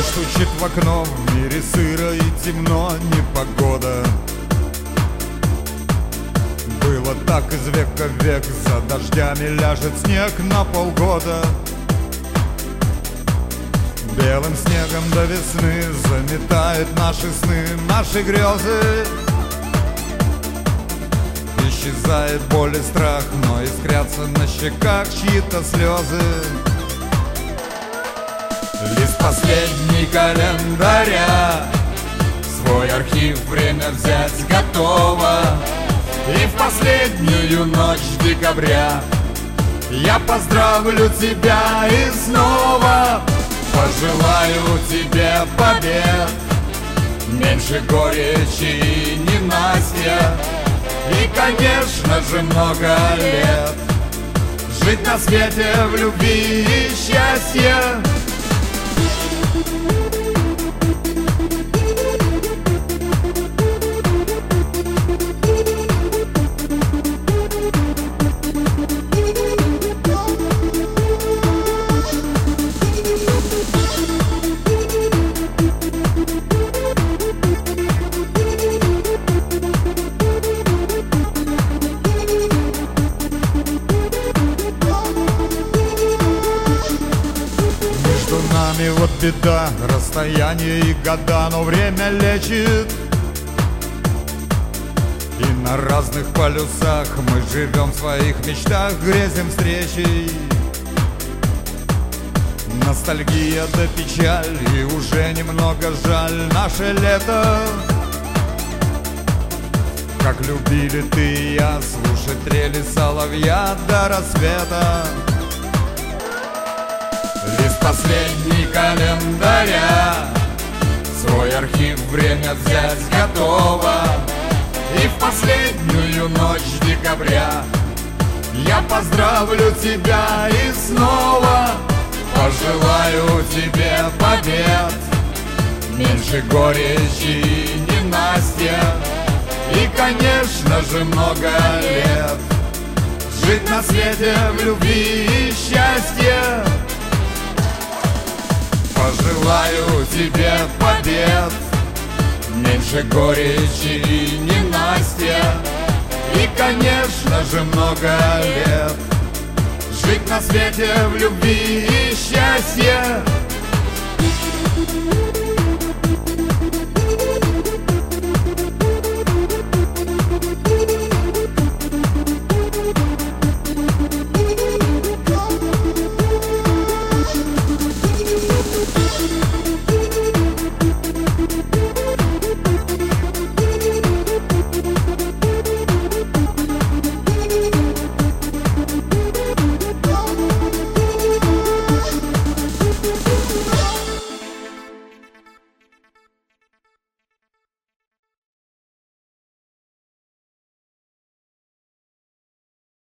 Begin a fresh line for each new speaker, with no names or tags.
стучит в окно, в мире сыро и темно, непогода. Было так из века в век, за дождями ляжет снег на полгода. Белым снегом до весны заметает наши сны, наши грезы. Исчезает боль и страх, но искрятся на щеках чьи-то слезы. Лист последний календаря, свой архив время взять готово. И в последнюю ночь декабря я поздравлю тебя и снова пожелаю тебе побед, меньше горечи и ненастья, и, конечно же, много лет жить на свете в любви и счастье. И вот беда, расстояние и года, но время лечит. И на разных полюсах мы живем в своих мечтах, грезим встречей. Ностальгия да печаль, и уже немного жаль наше лето. Как любили ты и я слушать трели соловья до рассвета. Лист последний календаря, свой архив время взять готово. И в последнюю ночь декабря я поздравлю тебя и снова пожелаю тебе побед, меньше горечи и ненастья, и, конечно же, много лет жить на свете в любви и счастье. Пожелаю тебе побед, меньше горечи и ненастья, и, конечно же, много лет жить на свете в любви и счастье.